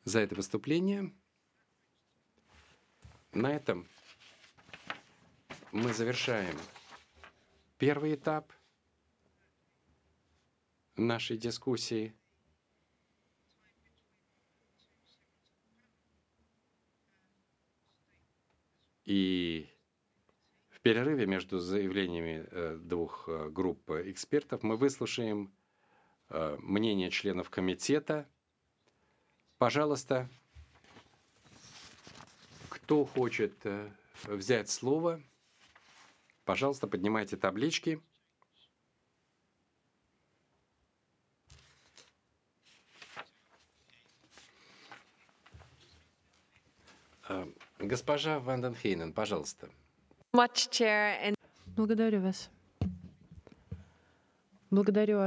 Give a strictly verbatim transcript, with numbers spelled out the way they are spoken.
за это выступление. На этом мы завершаем первый этап нашей дискуссии. И в перерыве между заявлениями э, двух э, групп экспертов мы выслушаем э, мнение членов комитета. Пожалуйста, кто хочет э, взять слово, пожалуйста, поднимайте таблички. Э, Госпожа Ванденхейнен, пожалуйста. Благодарю вас. Благодарю